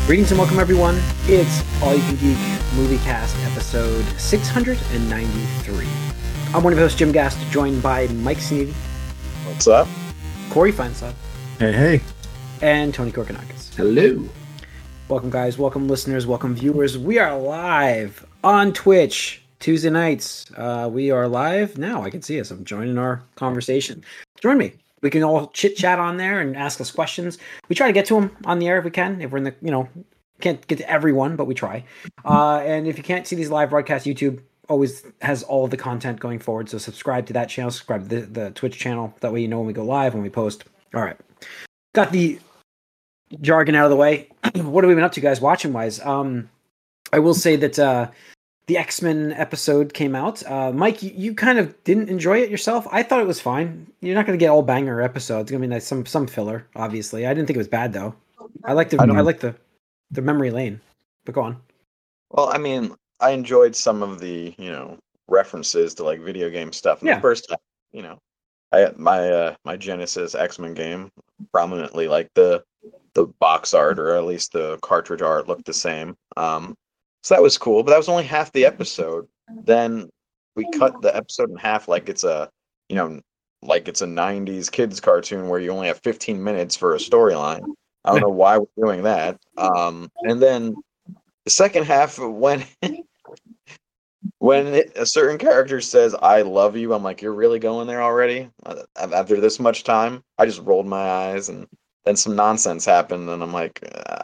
Greetings and welcome, everyone. It's All You Can Geek Movie Cast, episode 693. I'm one of your hosts, Jim Gast, joined by Mike Sneedy. What's up? Corey Feinstaub. Hey. And Tony Korkanakis. Hello. Welcome, guys. Welcome, listeners. Welcome, viewers. We are live on Twitch Tuesday nights. We are live now. I can see us. I'm joining our conversation. Join me. We can all chit-chat on there and ask us questions. We try to get to them on the air if we can. If we're in the, can't get to everyone, but we try. And if you can't see these live broadcasts, YouTube always has all of the content going forward. So subscribe to that channel, subscribe to the Twitch channel. That way you know when we go live, when we post. All right. Got the jargon out of the way. What have we been up to, guys, watching-wise? I will say that the X-Men episode came out. Mike, you kind of didn't enjoy it yourself. I thought it was fine. You're not going to get all banger episodes. It's going to be nice, some filler, obviously. I didn't think it was bad, though. I like the memory lane. But go on. Well, I mean, I enjoyed some of the, references to like video game stuff. And the first time, I my Genesis X-Men game prominently, like the box art, or at least the cartridge art, looked the same. So that was cool, but that was only half the episode. Then we cut the episode in half like it's a 90s kids cartoon where you only have 15 minutes for a storyline. I don't know why we're doing that. And then the second half, when a certain character says, "I love you," I'm like, "You're really going there already?" After this much time, I just rolled my eyes, and then some nonsense happened, and I'm like,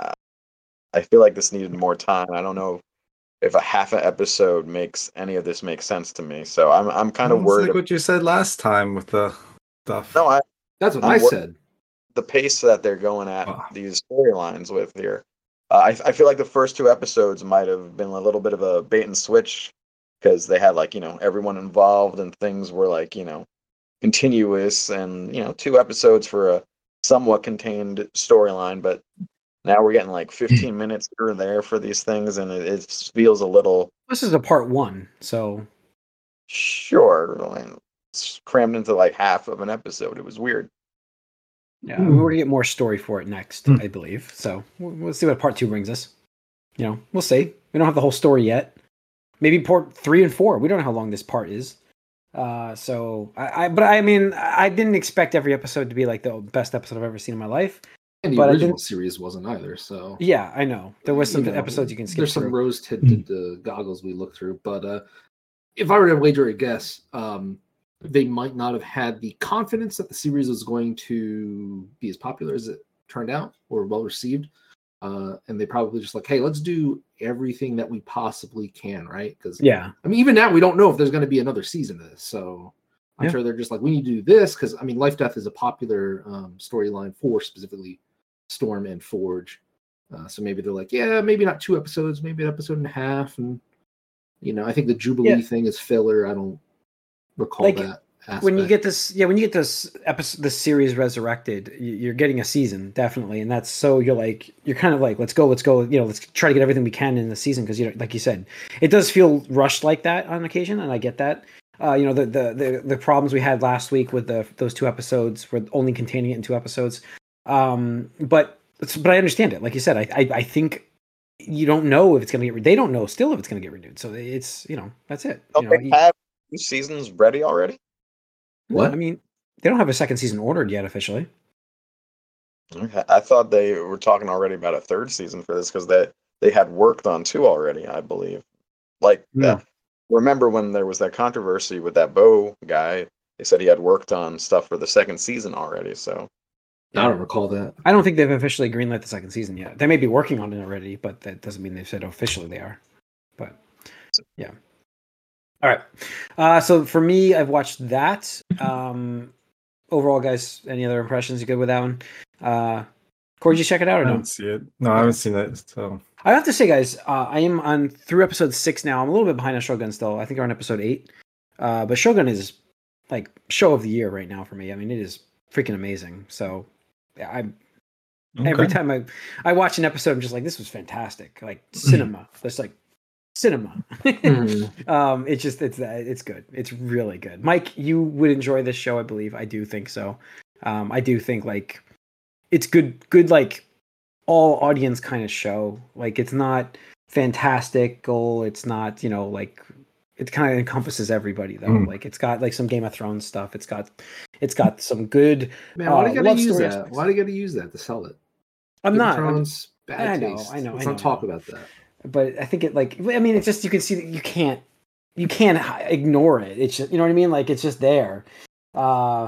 I feel like this needed more time. I don't know if a half an episode makes any of this make sense to me. So I'm kind of worried. Like what you said last time with the stuff. No, that's what I said. The pace that they're going at these storylines with here. I feel like the first two episodes might have been a little bit of a bait and switch because they had everyone involved and things were continuous and 2 episodes for a somewhat contained storyline, but now we're getting 15 minutes here and there for these things, and it feels a little... This is a part 1, so... Sure. It's crammed into half of an episode. It was weird. Yeah, we're going to get more story for it next, I believe. So we'll see what part 2 brings us. We'll see. We don't have the whole story yet. Maybe part 3 and 4. We don't know how long this part is. I didn't expect every episode to be the best episode I've ever seen in my life. And the original series wasn't either, so... Yeah, I know. There was some episodes you can skip There's through. some rose-tinted goggles we looked through, but if I were to wager a guess, they might not have had the confidence that the series was going to be as popular as it turned out, or well-received, and they probably just hey, let's do everything that we possibly can, right? Because, even now, we don't know if there's going to be another season of this, so... I'm sure they're just we need to do this, because, Life Death is a popular storyline for specifically Storm and Forge. So maybe they're maybe not 2 episodes, maybe an episode and a half. And, I think the Jubilee thing is filler. I don't recall that aspect. When you get this episode, this series resurrected, you're getting a season, definitely. And that's so you're kind of let's go. Let's try to get everything we can in the season. Because, like you said, it does feel rushed like that on occasion. And I get that. The problems we had last week with those 2 episodes were only containing it in 2 episodes. But I understand it. Like you said, I think you don't know if it's going to get. They don't know still if it's going to get renewed. So it's that's it. They have 2 seasons ready already. What? They don't have a second season ordered yet officially. Okay. I thought they were talking already about a 3rd season for this because they had worked on 2 already. I believe. Remember when there was that controversy with that Bo guy? They said he had worked on stuff for the 2nd season already. So I don't recall that. I don't think they've officially greenlit the 2nd season yet. They may be working on it already, but that doesn't mean they've said officially they are. But yeah. All right. So for me, I've watched that. Overall, guys, any other impressions? You good with that one? Corey, did you check it out or no? I haven't seen it. No, I haven't seen it. So I have to say, guys, I am through episode 6 now. I'm a little bit behind on Shogun still. I think we're on episode 8. But Shogun is show of the year right now for me. It is freaking amazing. So every time I watch an episode, I'm just this was fantastic. Cinema. There's cinema. It's good. It's really good. Mike, you would enjoy this show, I believe. I do think so. I do think it's good all audience kind of show. Like it's not fantastical. It's not, like it kind of encompasses everybody though. Like it's got like some Game of Thrones stuff. It's got some good. Man, why do you gotta love use story that? aspects. Why do you gotta use that to sell it? I'm Game of not. Thrones, bad I know, taste. I know, Let's I not know, talk I know. about that. But I think it's just you can see that you can't ignore it. It's just, you know what I mean? Like it's just there. Yeah,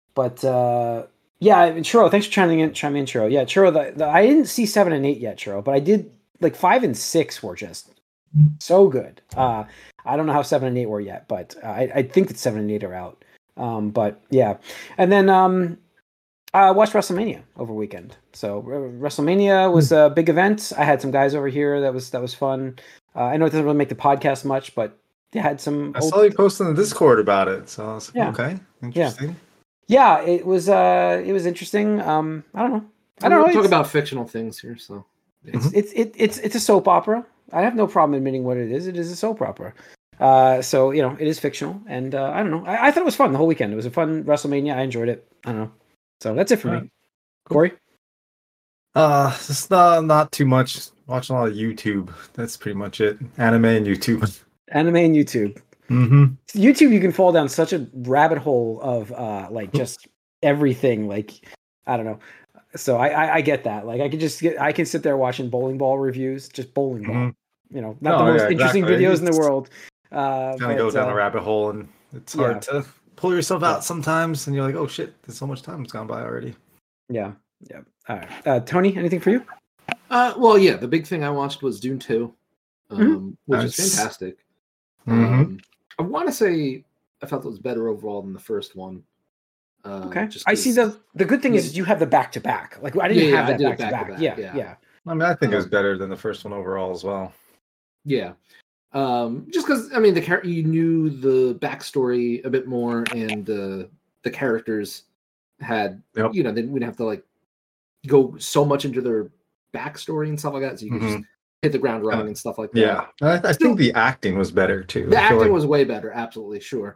Churro, thanks for chiming in, Churro. Yeah, Churro, I didn't see 7 and 8 yet, Churro, but I did like 5 and 6 were just so good. I don't know how 7 and 8 were yet, but I think that 7 and 8 are out. But yeah, and then I watched WrestleMania over weekend. So WrestleMania was a big event. I had some guys over here. That was fun. I know it doesn't really make the podcast much, but they had some. I saw you post in the Discord about it, so I was like, Yeah. okay, interesting. Yeah, it was interesting. I don't know. We're talking about fictional things here, so it's a soap opera. I have no problem admitting what it is. It is a soap opera. So it is fictional, and I don't know. I thought it was fun the whole weekend. It was a fun WrestleMania. I enjoyed it. I don't know. So that's it for me. Corey? Just not too much. Watching a lot of YouTube. That's pretty much it. Anime and YouTube. Anime and YouTube. Mm-hmm. YouTube, you can fall down such a rabbit hole of like just everything. Like I don't know. So I get that. Like I can sit there watching bowling ball reviews, just bowling ball. Not the most interesting videos in the world. Kind of go down a rabbit hole, and it's hard to pull yourself out sometimes, and you're like, oh shit, there's so much time that's gone by already. Yeah. All right, Tony, anything for you? Well, yeah, the big thing I watched was Dune 2, which is fantastic. I want to say I felt it was better overall than the first one. Okay, I see the good thing is you have the back to back. Like I didn't have that back to back. Yeah. I mean, I think it was better than the first one overall as well. Yeah. Just because I mean you knew the backstory a bit more, and the characters had they wouldn't have to like go so much into their backstory and stuff like that, so you could just hit the ground running and stuff like that. Yeah, I think the acting was better too. The acting was way better, absolutely, sure.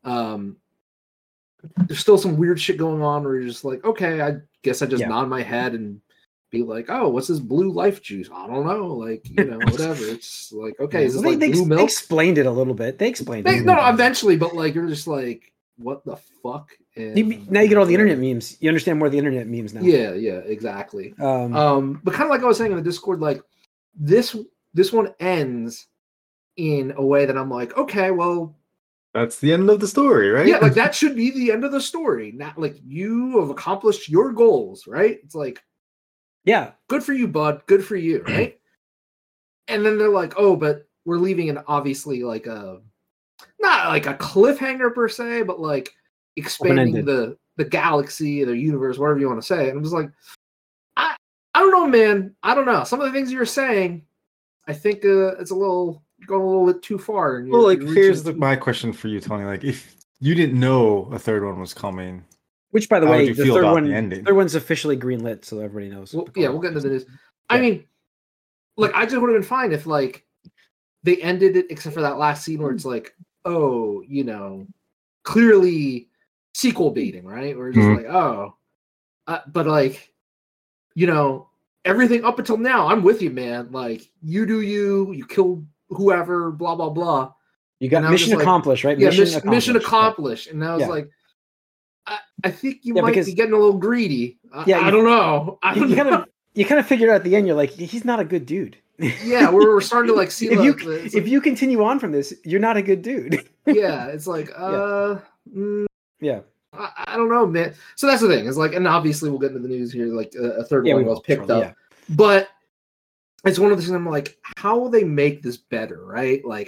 There's still some weird shit going on where you're just like, okay, I guess I just nod my head and be like, oh, what's this blue life juice? I don't know, like whatever. It's like, okay, is this like blue milk? They explained it a little bit. They explained it. No, eventually, but like you're just like, what the fuck? And, now you get all the internet memes. You understand more of the internet memes now. Yeah, exactly. But kind of like I was saying in the Discord, like this one ends in a way that I'm like, okay, well, that's the end of the story, right? Yeah, like that should be the end of the story. Not like you have accomplished your goals, right? It's like, yeah, good for you, bud. Good for you, right? And then they're like, oh, but we're leaving an obviously like not like a cliffhanger per se, but like expanding the galaxy, the universe, whatever you want to say. And I'm just like, I don't know, man. I don't know. Some of the things you're saying, I think it's going a little bit too far. And well, like here's my question for you, Tony. Like, if you didn't know a third one was coming, which by the way, the third one's officially greenlit, so everybody knows. Well, yeah, we'll get into the news. I mean, like, I just would have been fine if like they ended it, except for that last scene where it's like, oh, clearly sequel baiting, right? Or just like, oh, but like, everything up until now, I'm with you, man. Like, you do you kill whoever, blah blah blah. You got mission accomplished, right? Yeah, mission accomplished. And I was like, I think you might be getting a little greedy. I don't know. You kind of figured out at the end. You're like, he's not a good dude. Yeah, we're starting to like see. If you continue on from this, you're not a good dude. Yeah, it's like, yeah. I don't know, man. So that's the thing. It's like, and obviously we'll get into the news here. Like a third one was picked up, but it's one of those things. I'm like, how will they make this better, right? Like,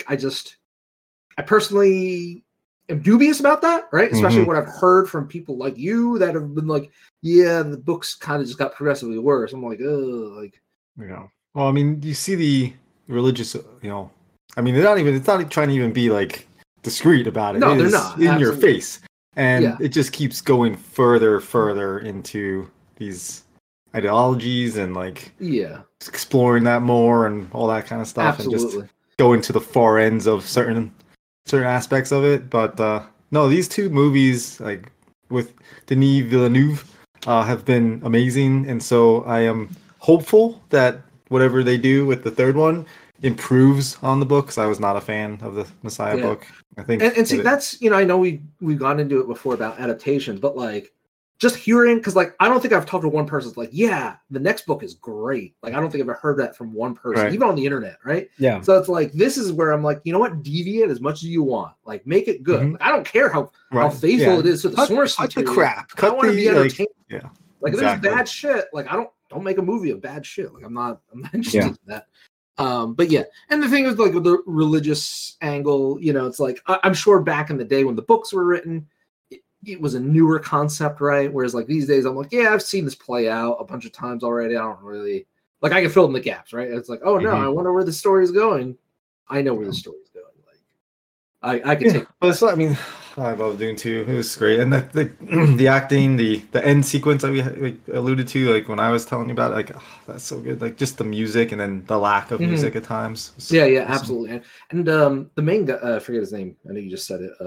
I personally am dubious about that, right? Especially what I've heard from people like you that have been like, yeah, the books kind of just got progressively worse. I'm like, oh, like, Well, I mean, you see the religious, I mean, it's not trying to even be like discreet about it. No, they're not. In your face. And it just keeps going further into these ideologies and like exploring that more and all that kind of stuff. Absolutely. And just going to the far ends of certain aspects of it. But no, these two movies, like with Denis Villeneuve, have been amazing. And so I am hopeful that whatever they do with the third one improves on the book. 'Cause I was not a fan of the Messiah book. I think, and see, that's I know we've gone into it before about adaptations, but like just hearing, because like I don't think I've talked to one person that's like, yeah, the next book is great. Like I don't think I've ever heard that from one person, even on the internet, right? Yeah. So it's like this is where I'm like, you know what, deviate as much as you want, like make it good. Like, I don't care how faithful it is to the source material. The crap. I want to be entertained. Like if exactly. there's bad shit, like don't make a movie of bad shit. Like I'm not interested in that. But yeah, and the thing is, like with the religious angle, it's like I'm sure back in the day when the books were written, it was a newer concept, right? Whereas like these days, I'm like, yeah, I've seen this play out a bunch of times already. I don't really like. I can fill in the gaps, right? It's like, oh no, I wonder where the story is going. I know where the story is going. Like I could take. But it's, I mean, I love Dune 2. It was great, and the acting, the end sequence that we alluded to, like when I was telling you about it, like that's so good. Like just the music, and then the lack of music at times. Yeah, awesome. Absolutely. And the main guy, I forget his name. I know you just said it.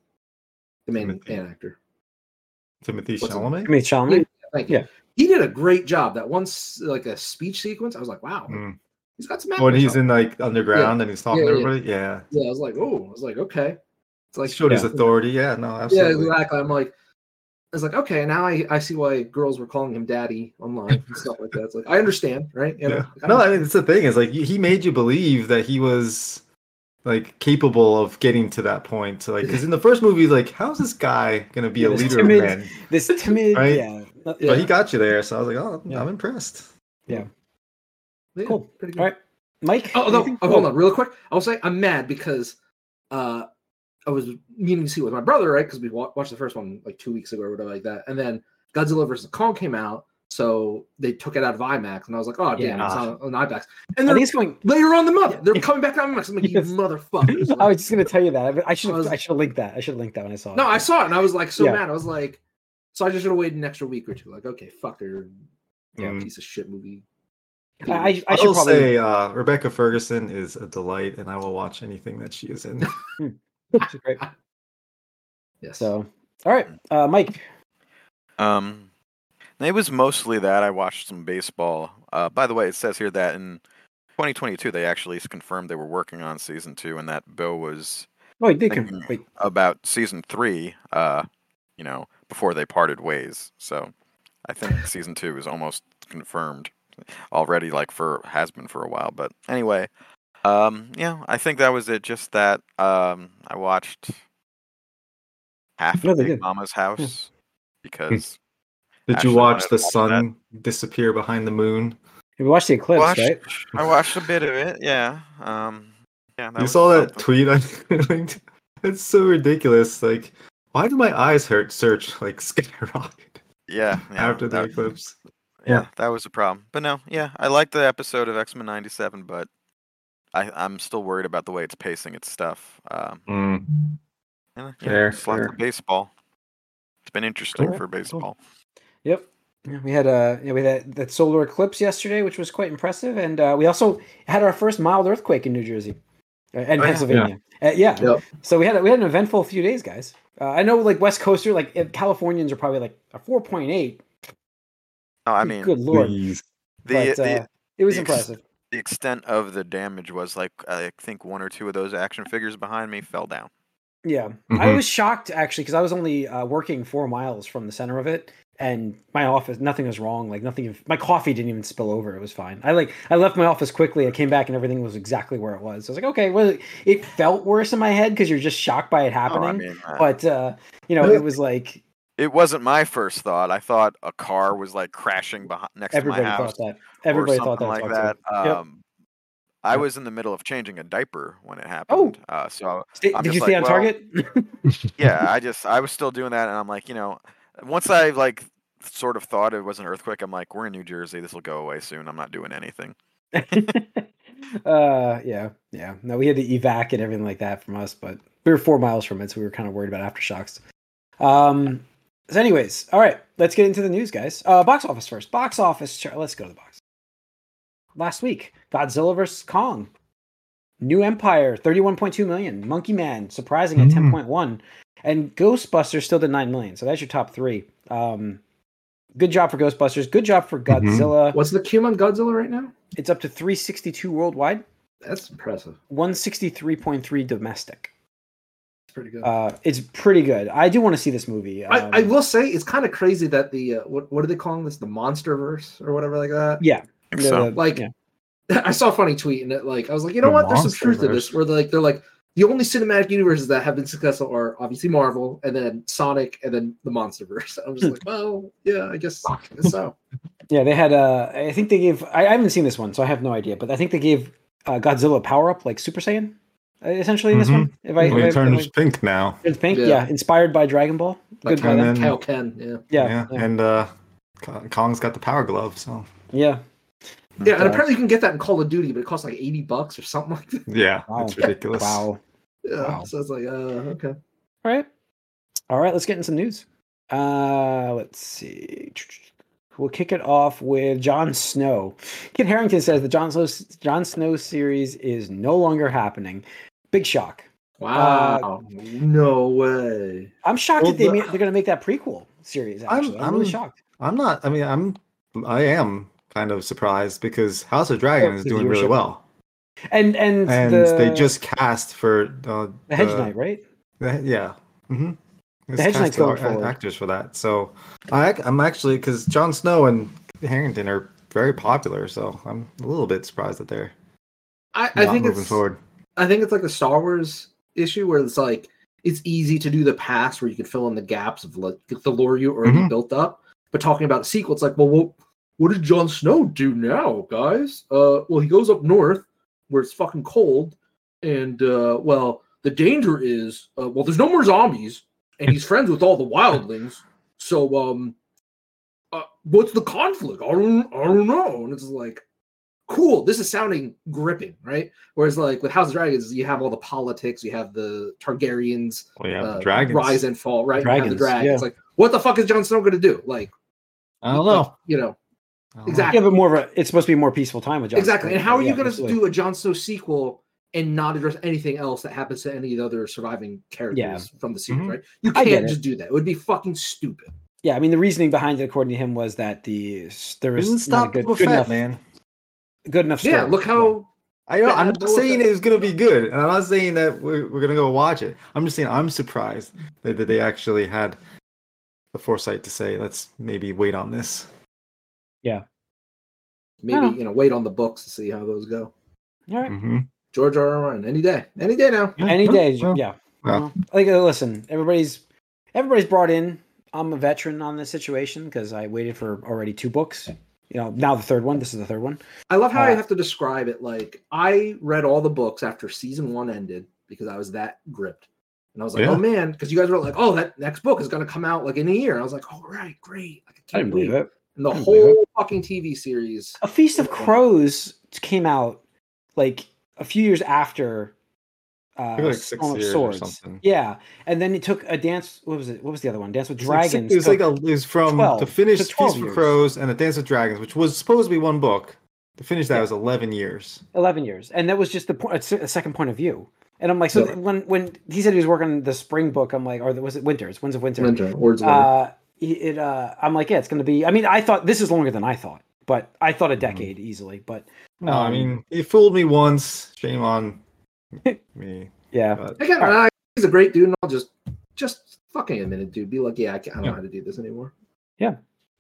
The main actor, Timothy Chalamet. Timothy Chalamet. Yeah, thank you. Yeah, he did a great job. That once, like a speech sequence, I was like, wow, he's got some. When he's in like underground and he's talking to everybody, yeah. I was like, okay. It's like showed his authority. Yeah, no, absolutely. Yeah, exactly. I'm like, I was like, okay, now I see why girls were calling him daddy online and stuff like that. It's like I understand, right? I mean, it's the thing is like he made you believe that he was like capable of getting to that point. So like, because in the first movie, like, how's this guy gonna be a leader of men? This timid, right? But he got you there, so I was like, oh, I'm impressed. Yeah. Cool. Pretty good. All right, Mike. Hold on, real quick. I'll say I'm mad because I was meaning to see it with my brother, right? Because we watched the first one like 2 weeks ago or whatever like that, and then Godzilla vs. Kong came out. So they took it out of IMAX, and I was like, "Oh damn, it's on IMAX." And they're going later on the month. They're coming back to IMAX. I'm like, "You motherfuckers!" I was just gonna tell you that. I should have linked that. I should have linked that when I saw it. No, I saw it, and I was like, mad. I was like, so I just should have waited an extra week or two. Like, okay, fucker, piece of shit movie. I should probably say Rebecca Ferguson is a delight, and I will watch anything that she is in. She's great. Yes. So, all right, Mike. It was mostly that. I watched some baseball. By the way, it says here that in 2022 they actually confirmed they were working on season 2, and that Bill was thinking about season 3. Before they parted ways. So I think season 2 is almost confirmed already. Has been for a while. But anyway, I think that was it. Just that I watched half of Big Mama's House because. Did you watch the sun disappear behind the moon? You watched the eclipse, right? I watched a bit of it. Yeah. You saw that tweet? I think it's so ridiculous. Like, why do my eyes hurt? Search like skyrocket. Yeah. After the eclipse. Yeah, that was a problem. But no, I liked the episode of X-Men '97, but I'm still worried about the way it's pacing its stuff. Fair. Baseball. It's been interesting for baseball. Cool. Yep. We had that solar eclipse yesterday, which was quite impressive, and we also had our first mild earthquake in New Jersey and Pennsylvania. Yep. So we had an eventful few days, guys. I know, like West Coaster, like Californians are probably like a 4.8. Oh, I mean, good lord! It was impressive. The extent of the damage was like I think one or two of those action figures behind me fell down. Yeah, I was shocked actually because I was only working 4 miles from the center of it. And my office, nothing was wrong. Like nothing, my coffee didn't even spill over. It was fine. I left my office quickly. I came back and everything was exactly where it was. I was like, okay, well, it felt worse in my head because you're just shocked by it happening. But it was like it wasn't my first thought. I thought a car was like crashing next to my house. Everybody thought that. Like that. I was in the middle of changing a diaper when it happened. So did you stay on target? Yeah, I was still doing that, and I'm like, once I sort of thought it was an earthquake, I'm like, we're in New Jersey. This will go away soon. I'm not doing anything. Yeah. No, we had the evac and everything like that from us, but we were 4 miles from it, so we were kind of worried about aftershocks. So anyways, all right, let's get into the news, guys. Box office first. Box office. Let's go to the box. Last week, Godzilla vs. Kong. New Empire, 31.2 million. Monkey Man, surprising at 10.1. And Ghostbusters still did 9 million. So that's your top 3. Good job for Ghostbusters. Good job for Godzilla. What's the cum on Godzilla right now? It's up to 362 worldwide. That's impressive. 163.3 domestic. It's pretty good. It's pretty good. I do want to see this movie. I will say it's kind of crazy that the what are they calling this? The MonsterVerse or whatever like that. Yeah. I saw a funny tweet and I was like, you know what? There's some truth to this. Where they're like the only cinematic universes that have been successful are obviously Marvel and then Sonic and then the MonsterVerse. I'm just like, well, yeah, I guess so. Yeah, they had. I think they gave. I haven't seen this one, so I have no idea. But I think they gave Godzilla power up like Super Saiyan, essentially in this one. He turns pink now. It's pink, yeah. Inspired by Dragon Ball. Good by that. Kaioken, yeah. And Kong's got the power glove, so yeah. Yeah, and apparently you can get that in Call of Duty, but it costs like $80 or something like that. Yeah, it's ridiculous. Yeah, so it's like, okay. All right, let's get in some news. Let's see. We'll kick it off with Jon Snow. Kit Harington says the Jon Snow series is no longer happening. Big shock. Wow. No way. I'm shocked that they're going to make that prequel series, actually. I'm really shocked. I am kind of surprised because House of Dragon is doing really well. And they just cast for the Hedge Knight, right? Yeah. Mm-hmm. The Hedge Knight's going forward. Actors for that. So I'm actually, because Jon Snow and Harrington are very popular, so I'm a little bit surprised that they're I think moving forward. I think it's like the Star Wars issue where it's like it's easy to do the past where you can fill in the gaps of like the lore you already built up. But talking about the sequel, it's like, well, what did Jon Snow do now, guys? Well, he goes up north where it's fucking cold, and the danger is there's no more zombies, and he's friends with all the wildlings. So what's the conflict? I don't know. And it's like, cool. This is sounding gripping, right? Whereas like with House of Dragons, you have all the politics, you have the Targaryens, the dragons rise and fall, right? You have the dragons. Yeah. Like, what the fuck is Jon Snow going to do? Like, I don't know. Exactly. Yeah, but it's supposed to be a more peaceful time with Jon Exactly. Snow. And how are you going to do a Jon Snow sequel and not address anything else that happens to any of the other surviving characters from the series, right? You can't just do that. It would be fucking stupid. Yeah, I mean, the reasoning behind it, according to him, was that there was not a good enough, man. Good enough story. Yeah, look how... I'm not saying it's going to be good, and I'm not saying that we're going to go watch it. I'm just saying I'm surprised that they actually had the foresight to say, let's maybe wait on this. Yeah. Maybe, wait on the books to see how those go. All right. George R.R. Martin, any day now. Any day, yeah. Like, listen, everybody's brought in. I'm a veteran on this situation because I waited for already 2 books. Now the third one. This is the third one. I love how I have to describe it. Like, I read all the books after season 1 ended because I was that gripped. And I was like, oh man, because you guys were like, oh, that next book is going to come out like in a year. And I was like, all right, great. I can't believe it. And the whole fucking TV series. A Feast of Crows came out like a few years after like 6 years or something. Yeah. And then it took a Dance. What was it? What was the other one? Dance with Dragons. It was from to finish Feast of Crows and a Dance with Dragons, which was supposed to be 1 book. To finish that was 11 years. 11 years. And that was just a second point of view. And I'm like, so when he said he was working on the spring book, I'm like, or was it Winter? It's Winds of Winter. Words of Winter. I'm like, yeah, it's going to be. I mean, I thought this is longer than I thought, but I thought a decade easily. But no, I mean, he fooled me once. Shame on me. Yeah, but, he's a great dude, and I'll just fucking admit it, dude. Be like, yeah, I don't know how to do this anymore. Yeah.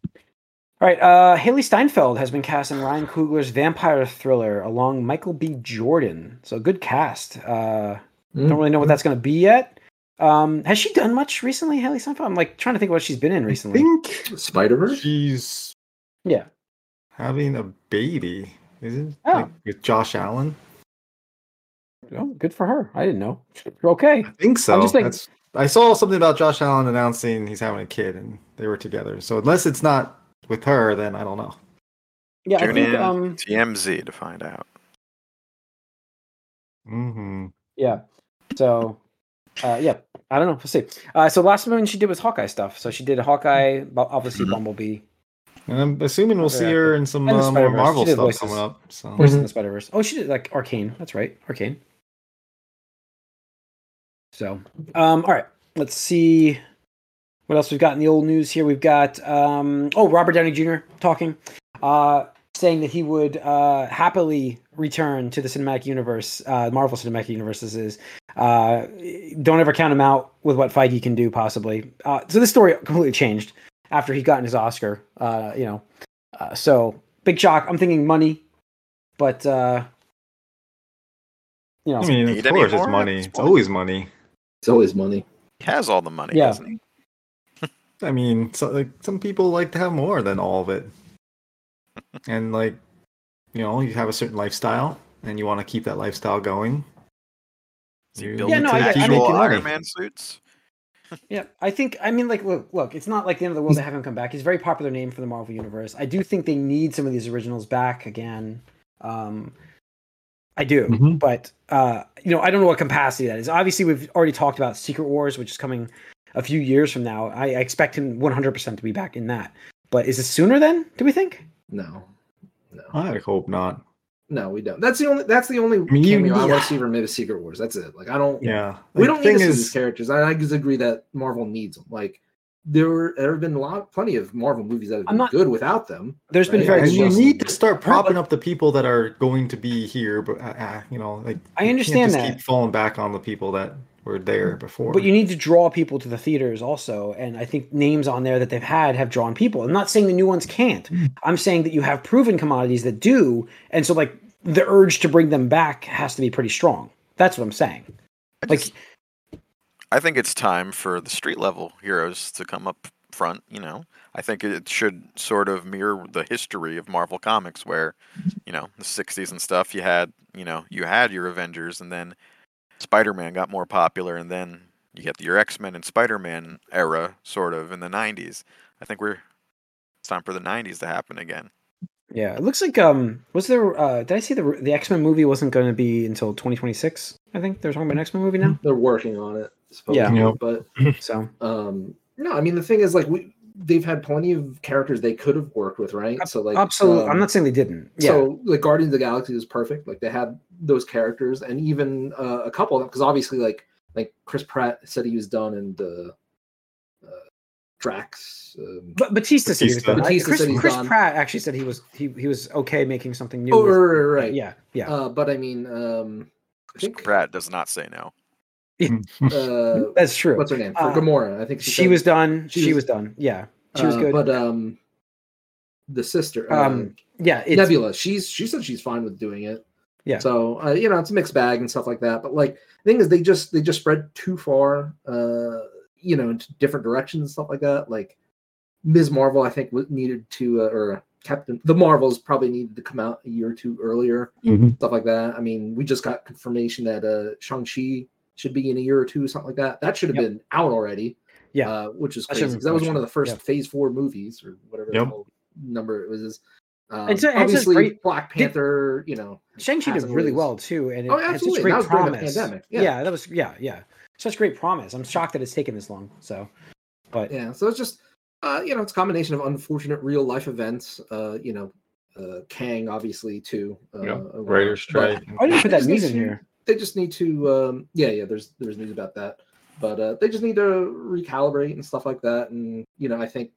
All right. Haley Steinfeld has been cast in Ryan Coogler's vampire thriller along Michael B. Jordan. So good cast. Don't really know what that's going to be yet. Has she done much recently, Haley Steinfeld? I'm like trying to think what she's been in recently. I think Spider-Verse? She's having a baby, isn't it? Like, with Josh Allen. Oh, good for her. I didn't know. Okay. I think so. I saw something about Josh Allen announcing he's having a kid and they were together. So unless it's not with her, then I don't know. Yeah, Tune in TMZ to find out. Yeah. So I don't know. We'll see. So last one she did was Hawkeye stuff. So she did Hawkeye, obviously Bumblebee. And I'm assuming we'll see her in some more Marvel stuff coming up. So. Voices in the Spider-Verse. Oh, she did like Arcane. That's right, Arcane. So, all right. Let's see What else we've got in the old news here? We've got Robert Downey Jr. talking, saying that he would happily return to the cinematic universe, Marvel Cinematic Universe. This is. Don't ever count him out with what Feige can do, possibly. So this story completely changed after he got his Oscar. So big shock. I'm thinking money, but I mean, of course, it's money. It's always money. It's always money. He has all the money, doesn't he? I mean, some people like to have more than all of it. And you have a certain lifestyle and you want to keep that lifestyle going. Actual Iron Man suits. Yeah, look, it's not like the end of the world to have him come back. He's a very popular name for the Marvel Universe. I do think they need some of these originals back again. I do, but I don't know what capacity that is. Obviously, we've already talked about Secret Wars, which is coming a few years from now. I expect him 100% to be back in that. But is it sooner then? Do we think? No. I hope not. No, we don't. That's the only cameo I want to see from maybe Secret Wars. That's it. I don't. Yeah. We don't need to see these characters. I disagree that Marvel needs them. There have been plenty of Marvel movies that have been good without them. There's been very. And you need to start propping up the people that are going to be here, but I you understand can't just keep falling back on the people that were there before. But you need to draw people to the theaters also, and I think names on there that they've have drawn people. I'm not saying the new ones can't. I'm saying that you have proven commodities that do, and so the urge to bring them back has to be pretty strong. That's what I'm saying. I think it's time for the street level heroes to come up front. I think it should sort of mirror the history of Marvel Comics, where the 60s and stuff. You had your Avengers, and then Spider-Man got more popular, and then you get your X-Men and Spider-Man era, sort of, in the 90s. I think it's time for the 90s to happen again. Yeah, it looks like was there did I see the X-Men movie wasn't going to be until 2026? I think they're talking about an X-Men movie now. They're working on it. Yeah, but so no, I mean the thing is they've had plenty of characters they could have worked with, right? So absolutely, I'm not saying they didn't. Yeah. So Guardians of the Galaxy is perfect. They had those characters, and even a couple of them, because obviously like Chris Pratt said he was done, and Drax. But Batista said he was done. Chris done. Pratt actually said he was okay making something new. Oh, right. Yeah. But I mean, I think Pratt does not say no. That's true. What's her name? For Gamora, I think she was done. She was done. Yeah, she was good. But the sister, Nebula. She said she's fine with doing it. Yeah. So it's a mixed bag and stuff like that. But the thing is, they just spread too far, into different directions and stuff like that. Ms. Marvel, I think, needed to, or the Marvels probably needed to come out a year or two earlier. Stuff like that. I mean, we just got confirmation that Shang-Chi should be in a year or two, something like that. That should have been out already. Yeah. Which is crazy, because that was one of the first Phase 4 movies, or whatever the whole number it was. Obviously, Black Panther, Shang-Chi did really well too, and it had such absolutely. great That was promise. During the pandemic. Yeah, that was such great promise. I'm shocked that it's taken this long. So, but so it's just it's a combination of unfortunate real life events. Kang obviously too. Writer strike. I didn't put that news in here. They just need to there's news about that, but they just need to recalibrate and stuff like that. And I think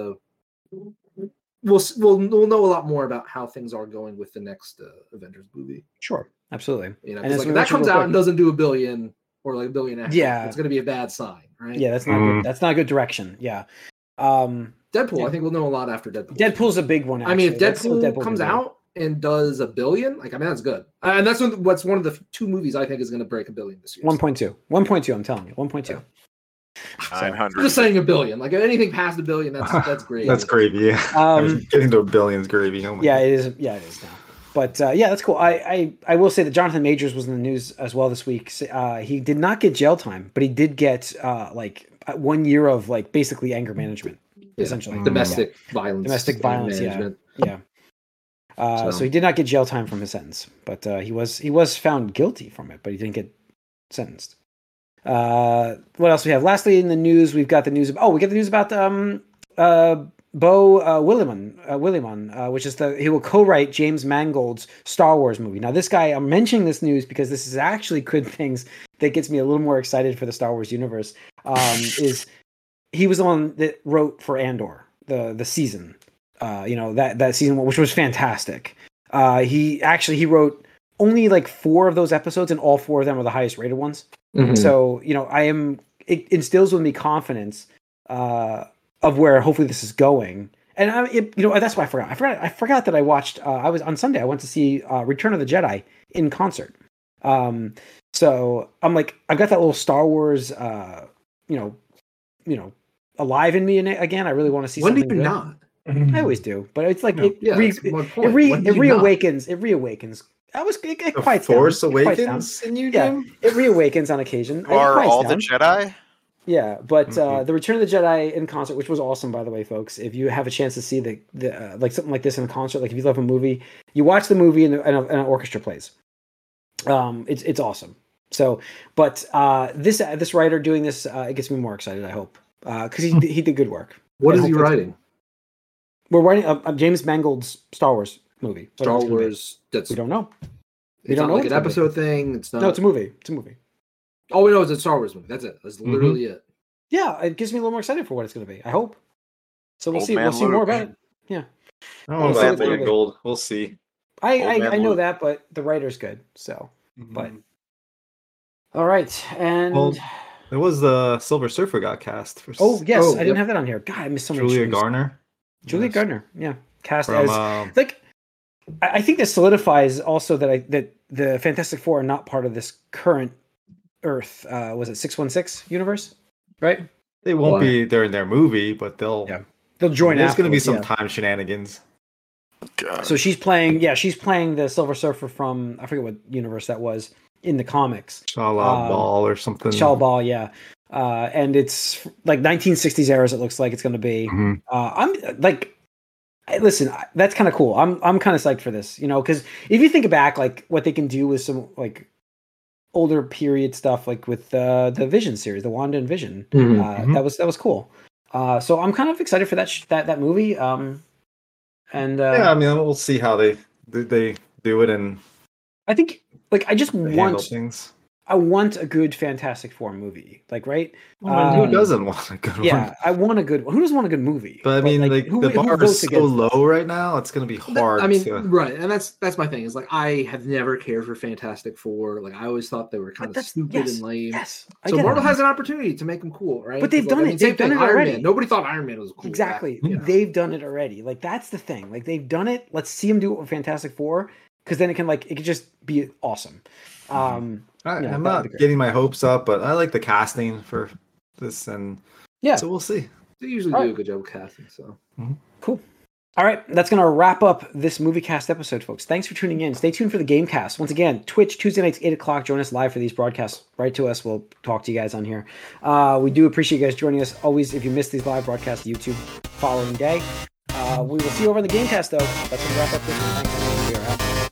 we'll know a lot more about how things are going with the next Avengers movie. Sure, absolutely. And if that comes out and doesn't do $1 billion or $1 billion, it's going to be a bad sign, right? Yeah, that's not good. That's not a good direction. Yeah. Deadpool, I think we'll know a lot after Deadpool. Deadpool's a big one. Actually. I mean, if Deadpool comes out and does $1 billion, that's good. And that's what's one of the 2 movies I think is going to break $1 billion this year. 1.2. I'm telling you, 1.2. Yeah. 900. I'm just saying $1 billion. Anything past $1 billion, that's great. That's gravy. Yeah. Getting to $1 billion is gravy. Oh my God. It is. Yeah, it is now. But that's cool. I will say that Jonathan Majors was in the news as well this week. He did not get jail time, but he did get 1 year of basically anger management, essentially domestic violence. Domestic violence. Yeah. So he did not get jail time from his sentence, but he was found guilty from it, but he didn't get sentenced. What else we have? Lastly, in the news, we've got the news. We get the news about Beau Willimon, which is he will co-write James Mangold's Star Wars movie. Now, this guy, I'm mentioning this news because this is actually good things that gets me a little more excited for the Star Wars universe. Is he was the one that wrote for Andor, the season. That season, which was fantastic. He wrote only like 4 of those episodes, and all 4 of them are the highest rated ones. Mm-hmm. So it instills with me confidence of where hopefully this is going. And that's why I forgot that I watched. I was on Sunday. I went to see Return of the Jedi in concert. So I'm like, I've got that little Star Wars, alive in me again. I really want to see. When something do you good. not? I always do, but it's like it reawakens. It reawakens. It The quiets Force down. Awakens in you, Jim? It reawakens on occasion. Are all the Jedi? Yeah, but the Return of the Jedi in concert, which was awesome, by the way, folks. If you have a chance to see the like something like this in a concert, like if you love a movie, you watch the movie and an orchestra plays. It's awesome. So, but this writer doing this, it gets me more excited. I hope because he did good work. What is he writing? We're writing James Mangold's Star Wars movie. Star Wars. We don't know. We don't know. Like an episode thing. It's not. No, it's a movie. It's a movie. All we know is a Star Wars movie. That's it. That's literally it. Yeah, it gives me a little more excited for what it's going to be. I hope. So we'll see. We'll see more about it. Yeah. Oh, about Mangold. We'll see. I know that, but the writer's good. So, but all right, and it was the Silver Surfer got cast. I didn't have that on here. God, I missed so much. Julia Garner. Julia Gardner, yeah, cast as like. I think this solidifies also that the Fantastic Four are not part of this current Earth. Was it 616 universe? Right? They won't be during their movie, but they'll join. There's going to be some time shenanigans. God. So she's playing the Silver Surfer from I forget what universe that was in the comics. Shala Ball or something. Shala Ball, yeah. And it's like 1960s eras. It looks like it's going to be. Mm-hmm. I'm like, listen, that's kind of cool. I'm kind of psyched for this, because if you think back, like what they can do with some like older period stuff, like with the Vision series, the Wanda and Vision, that was cool. So I'm kind of excited for that movie. We'll see how they do it, and I think like I just want things. I want a good Fantastic Four movie, like right. Who doesn't want a good one? Yeah, I want a good one. Who doesn't want a good movie? But I mean, the bar is so low right now. It's going to be hard. Right, and that's my thing. Is like I have never cared for Fantastic Four. Like I always thought they were kind of stupid and lame. Yes, so Marvel has an opportunity to make them cool, right? But they've done it. They've done it already. Nobody thought Iron Man was cool. Exactly. They've done it already. Like that's the thing. Like they've done it. Let's see them do it with Fantastic Four, because then it could just be awesome. I'm not getting my hopes up, but I like the casting for this, and so we'll see. They usually do a good job of casting, so cool. All right, that's going to wrap up this movie cast episode, folks. Thanks for tuning in. Stay tuned for the Gamecast. Once again, Twitch, Tuesday nights, 8 o'clock. Join us live for these broadcasts. Write to us. We'll talk to you guys on here. We do appreciate you guys joining us. Always, if you missed these live broadcasts, YouTube following day. We will see you over in the Gamecast, though. That's going to wrap up this one. Thanks, everyone. We are out.